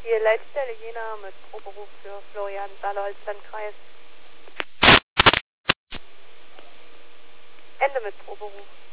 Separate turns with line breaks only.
Hier Leitstelle Jena mit Proberuf für Florian Saale-Holstein-Kreis. Ende mit Proberuf.